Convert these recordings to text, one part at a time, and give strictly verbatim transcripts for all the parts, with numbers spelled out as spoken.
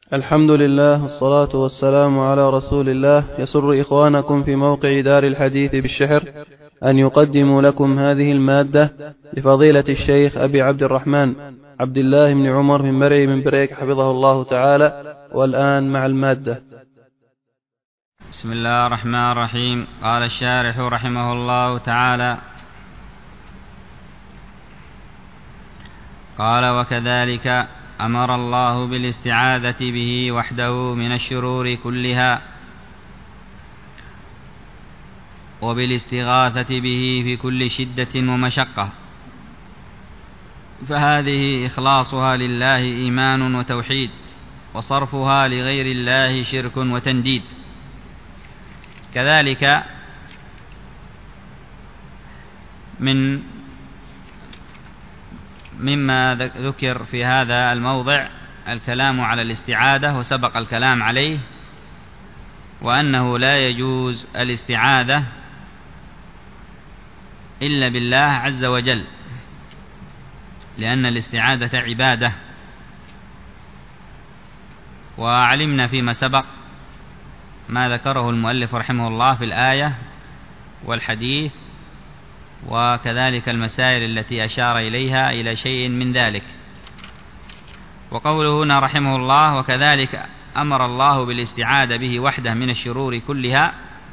الحمد لله والصلاة والسلام على رسول الله. يسر إخوانكم في موقع دار الحديث بالشحر أن يقدموا لكم هذه المادة لفضيلة الشيخ أبي عبد الرحمن عبد الله بن عمر بن مرعي بن بريك حفظه الله تعالى. والآن مع المادة. بسم الله الرحمن الرحيم. قال الشارح رحمه الله تعالى: قال: وكذلك أمر الله بالاستعاذة به وحده من الشرور كلها، وبالاستغاثة به في كل شدة ومشقة، فهذه إخلاصها لله إيمان وتوحيد، وصرفها لغير الله شرك وتنديد. كذلك من مما ذكر في هذا الموضع الكلام على الاستعاذة، وسبق الكلام عليه، وأنه لا يجوز الاستعاذة إلا بالله عز وجل، لأن الاستعاذة عبادة. وعلمنا فيما سبق ما ذكره المؤلف رحمه الله في الآية والحديث، وكذلك المسائل التي أشار إليها إلى شيء من ذلك. وقوله هنا رحمه الله: وكذلك أمر الله بالاستعاذة به وحده من الشرور كلها،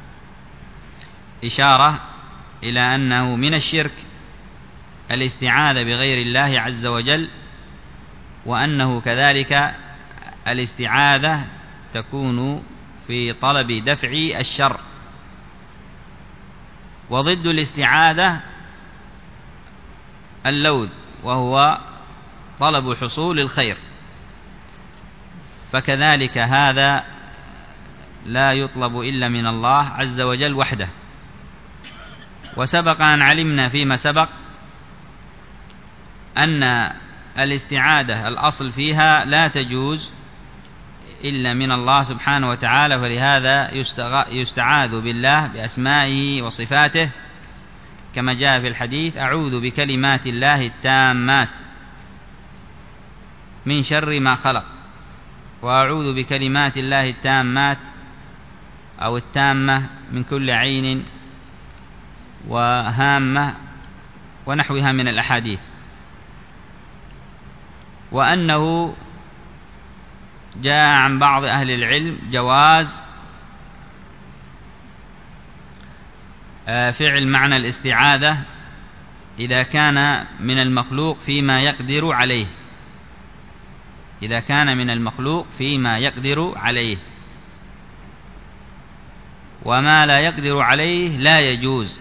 إشارة إلى أنه من الشرك الاستعاذة بغير الله عز وجل، وأنه كذلك الاستعاذة تكون في طلب دفع الشر. وضد الاستعاذة اللوذ، وهو طلب حصول الخير، فكذلك هذا لا يطلب إلا من الله عز وجل وحده. وسبق أن علمنا فيما سبق أن الاستعاذة الأصل فيها لا تجوز إلا من الله سبحانه وتعالى، فلهذا يستعاذ بالله بأسمائه وصفاته، كما جاء في الحديث: أعوذ بكلمات الله التامات من شر ما خلق، وأعوذ بكلمات الله التامات أو التامة من كل عين وهامة، ونحوها من الأحاديث. وأنه جاء عن بعض أهل العلم جواز فعل معنى الاستعاذة إذا كان من المخلوق فيما يقدر عليه، إذا كان من المخلوق فيما يقدر عليه، وما لا يقدر عليه لا يجوز.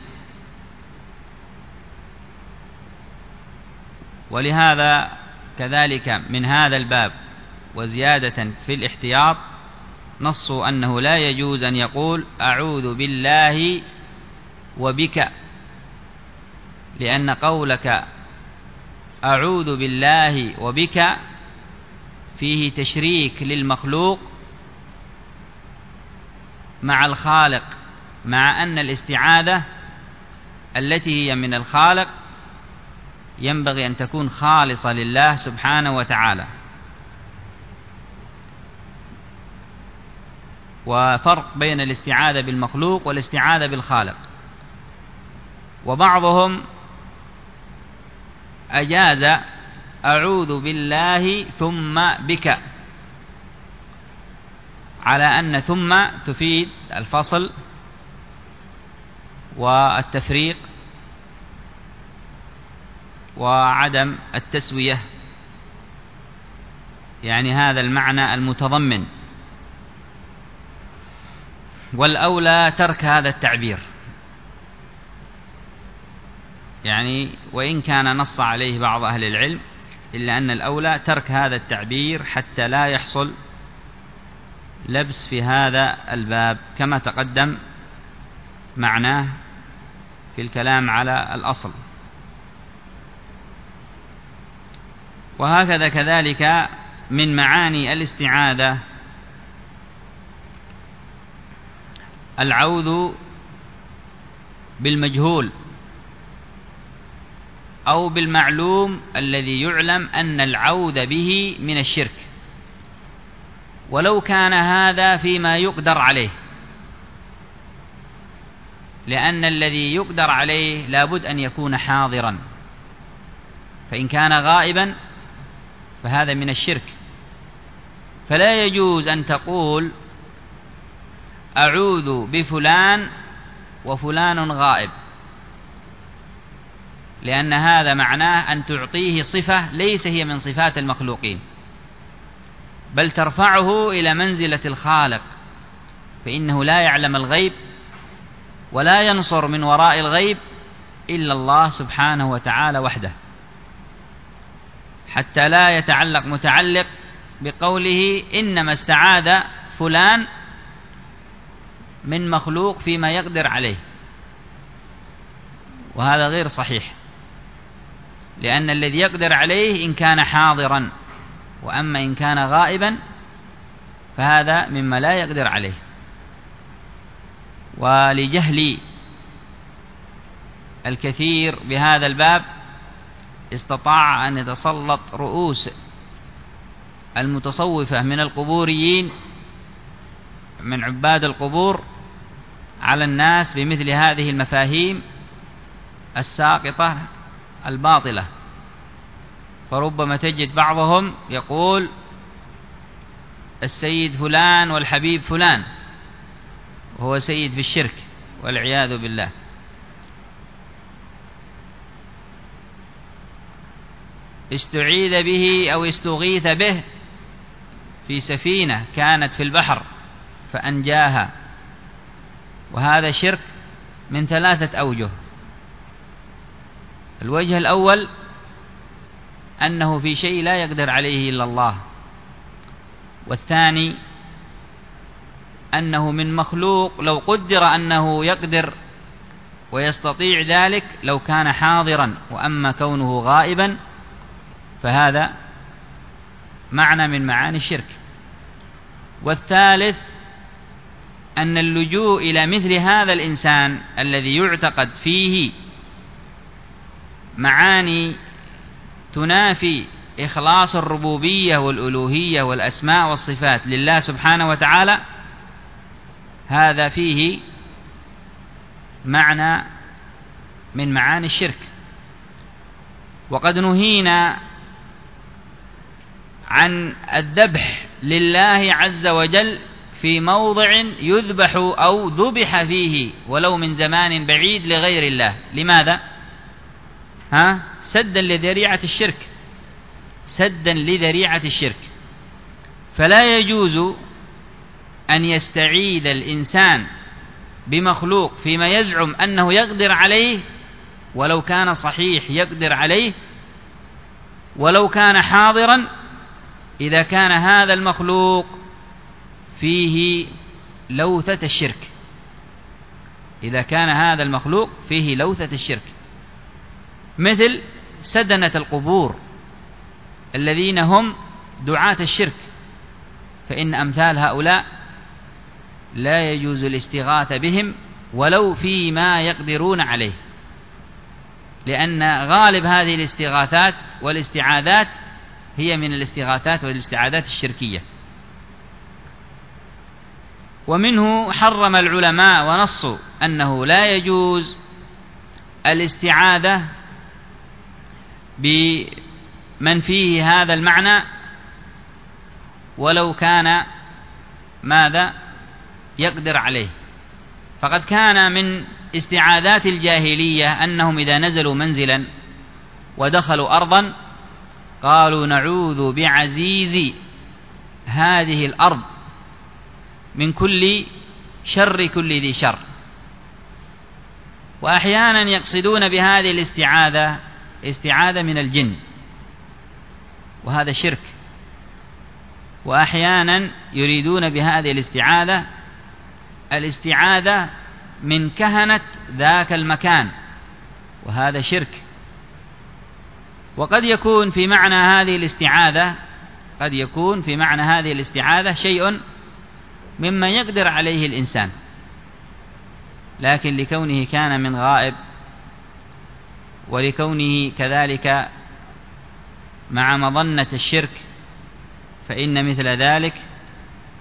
ولهذا كذلك من هذا الباب وزيادة في الاحتياط نصوا أنه لا يجوز أن يقول أعوذ بالله وبك، لأن قولك أعوذ بالله وبك فيه تشريك للمخلوق مع الخالق، مع أن الاستعاذة التي هي من الخالق ينبغي أن تكون خالصة لله سبحانه وتعالى. وفرق بين الاستعاذة بالمخلوق والاستعاذة بالخالق. وبعضهم أجاز أعوذ بالله ثم بك، على أن ثم تفيد الفصل والتفريق وعدم التسوية، يعني هذا المعنى المتضمن. والأولى ترك هذا التعبير، يعني وإن كان نص عليه بعض أهل العلم، إلا أن الأولى ترك هذا التعبير حتى لا يحصل لبس في هذا الباب، كما تقدم معناه في الكلام على الأصل. وهكذا كذلك من معاني الاستعاذة العوذ بالمجهول أو بالمعلوم الذي يعلم أن العوذ به من الشرك، ولو كان هذا فيما يقدر عليه، لأن الذي يقدر عليه لابد أن يكون حاضرا، فإن كان غائبا فهذا من الشرك. فلا يجوز أن تقول أعوذ بفلان وفلان غائب، لأن هذا معناه أن تعطيه صفة ليس هي من صفات المخلوقين، بل ترفعه إلى منزلة الخالق، فإنه لا يعلم الغيب ولا ينصر من وراء الغيب إلا الله سبحانه وتعالى وحده، حتى لا يتعلق متعلق بقوله إنما استعاذ فلان من مخلوق فيما يقدر عليه، وهذا غير صحيح، لأن الذي يقدر عليه إن كان حاضرا، وأما إن كان غائبا فهذا مما لا يقدر عليه. ولجهل الكثير بهذا الباب استطاع أن يتسلط رؤوس المتصوفة من القبوريين من عباد القبور على الناس بمثل هذه المفاهيم الساقطة الباطلة. فربما تجد بعضهم يقول السيد فلان والحبيب فلان، وهو سيد في الشرك والعياذ بالله. استعيذ به أو استغيث به في سفينة كانت في البحر فأنجاها، وهذا شرك من ثلاثة أوجه. الوجه الأول أنه في شيء لا يقدر عليه إلا الله، والثاني أنه من مخلوق لو قدر أنه يقدر ويستطيع ذلك لو كان حاضرا، وأما كونه غائبا فهذا معنى من معاني الشرك. والثالث أن اللجوء إلى مثل هذا الإنسان الذي يعتقد فيه معاني تنافي إخلاص الربوبية والألوهية والأسماء والصفات لله سبحانه وتعالى، هذا فيه معنى من معاني الشرك. وقد نهينا عن الذبح لله عز وجل في موضع يذبح أو ذبح فيه ولو من زمان بعيد لغير الله. لماذا؟ ها؟ سدا لذريعة الشرك، سدا لذريعة الشرك. فلا يجوز أن يستعيذ الإنسان بمخلوق فيما يزعم أنه يقدر عليه، ولو كان صحيح يقدر عليه، ولو كان حاضرا، إذا كان هذا المخلوق فيه لوثة الشرك، إذا كان هذا المخلوق فيه لوثة الشرك، مثل سدنة القبور الذين هم دعاة الشرك، فإن أمثال هؤلاء لا يجوز الاستغاثة بهم ولو فيما يقدرون عليه، لأن غالب هذه الاستغاثات والاستعاذات هي من الاستغاثات والاستعاذات الشركية. ومنه حرم العلماء ونصوا أنه لا يجوز الاستعاذة بمن فيه هذا المعنى ولو كان ماذا يقدر عليه. فقد كان من استعاذات الجاهلية أنهم إذا نزلوا منزلا ودخلوا أرضا قالوا نعوذ بعزيز هذه الأرض من كل شر كل ذي شر. وأحيانا يقصدون بهذه الاستعاذة استعاذة من الجن، وهذا شرك. وأحيانا يريدون بهذه الاستعاذة الاستعاذة من كهنة ذاك المكان، وهذا شرك. وقد يكون في معنى هذه الاستعاذة قد يكون في معنى هذه الاستعاذة شيء مما يقدر عليه الإنسان، لكن لكونه كان من غائب ولكونه كذلك مع مظنة الشرك فإن مثل ذلك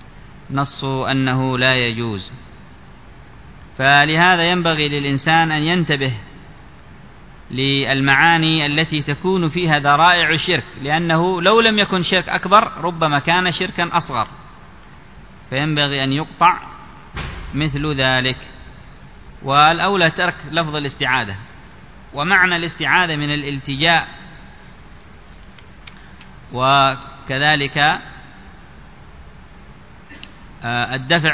نصوا أنه لا يجوز. فلهذا ينبغي للإنسان أن ينتبه للمعاني التي تكون فيها ذرائع الشرك، لأنه لو لم يكن شرك أكبر ربما كان شركا أصغر، فينبغي أن يقطع مثل ذلك. والأولى ترك لفظ الاستعاذة. ومعنى الاستعاذة من الالتجاء، وكذلك الدفع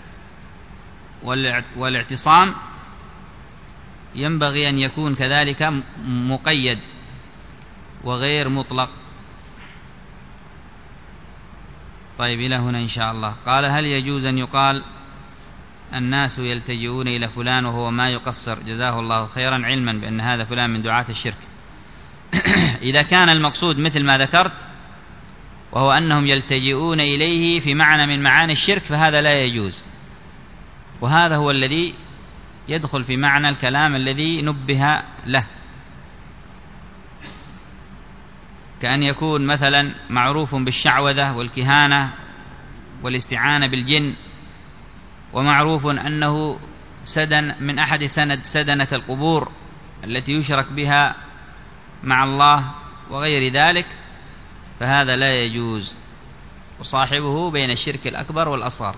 والاعتصام ينبغي أن يكون كذلك مقيد وغير مطلق. طيب إلى هنا إن شاء الله. قال: هل يجوز أن يقال الناس يلتجئون إلى فلان وهو ما يقصر جزاه الله خيرا، علما بأن هذا فلان من دعاة الشرك؟ إذا كان المقصود مثل ما ذكرت وهو أنهم يلتجئون إليه في معنى من معاني الشرك فهذا لا يجوز، وهذا هو الذي يدخل في معنى الكلام الذي نبه له، كأن يكون مثلا معروف بالشعوذة والكهانة والاستعانة بالجن، ومعروف أنه سدن من أحد سند سدنة القبور التي يشرك بها مع الله وغير ذلك، فهذا لا يجوز، وصاحبه بين الشرك الأكبر والأصغر.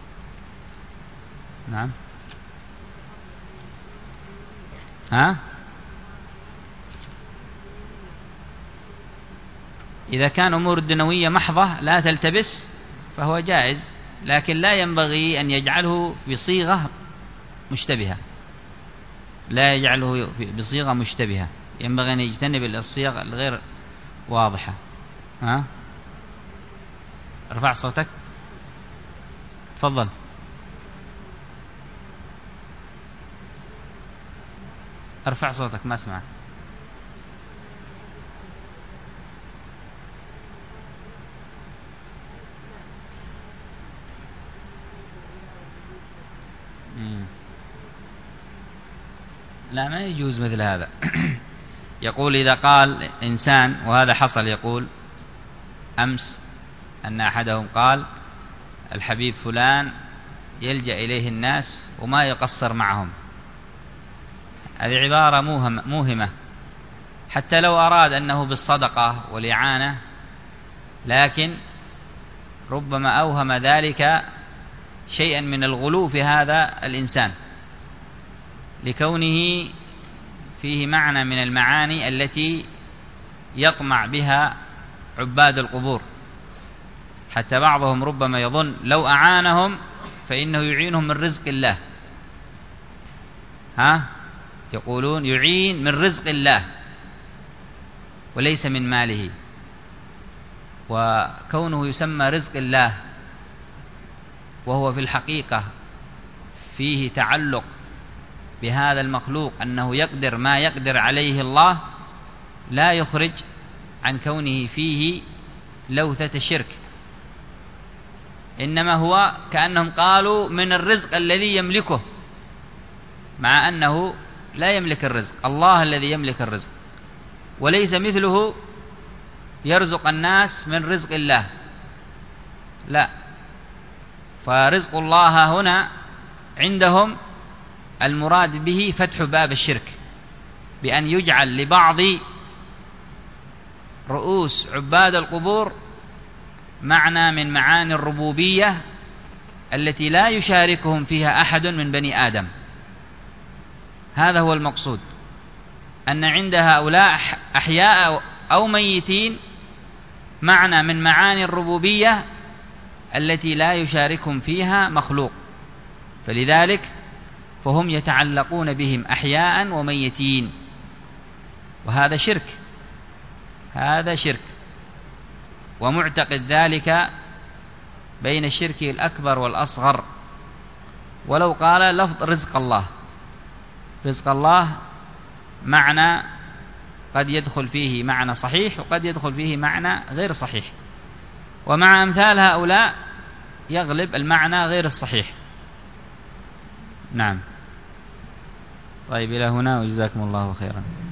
نعم. ها؟ إذا كان أمور الدنيوية محضة لا تلتبس فهو جائز، لكن لا ينبغي أن يجعله بصيغة مشتبهة، لا يجعله بصيغة مشتبهة، ينبغي أن يجتنب الصيغ الغير واضحة. ها؟ ارفع صوتك، تفضل. ارفع صوتك ما اسمعك. لا، ما يجوز مثل هذا. يقول إذا قال إنسان، وهذا حصل، يقول أمس أن أحدهم قال الحبيب فلان يلجأ إليه الناس وما يقصر معهم. هذه عبارة موهمة، حتى لو أراد أنه بالصدقة والإعانة، لكن ربما أوهم ذلك شيئا من الغلو في هذا الإنسان، لكونه فيه معنى من المعاني التي يطمع بها عباد القبور، حتى بعضهم ربما يظن لو أعانهم فإنه يعينهم من رزق الله. ها؟ يقولون يعين من رزق الله وليس من ماله، وكونه يسمى رزق الله وهو في الحقيقة فيه تعلق بهذا المخلوق أنه يقدر ما يقدر عليه الله، لا يخرج عن كونه فيه لوثة شرك، إنما هو كأنهم قالوا من الرزق الذي يملكه، مع أنه لا يملك الرزق، الله الذي يملك الرزق، وليس مثله يرزق الناس من رزق الله، لا. فرزق الله هنا عندهم المراد به فتح باب الشرك، بأن يجعل لبعض رؤوس عباد القبور معنى من معاني الربوبية التي لا يشاركهم فيها أحد من بني آدم. هذا هو المقصود، أن عند هؤلاء أحياء أو ميتين معنى من معاني الربوبية التي لا يشاركهم فيها مخلوق، فلذلك فهم يتعلقون بهم أحياء وميتين، وهذا شرك، هذا شرك، ومعتقد ذلك بين الشرك الأكبر والأصغر. ولو قال لفظ رزق الله، رزق الله معنى قد يدخل فيه معنى صحيح وقد يدخل فيه معنى غير صحيح، ومع أمثال هؤلاء يغلب المعنى غير الصحيح. نعم. طيب إلى هنا وجزاكم الله خيرا.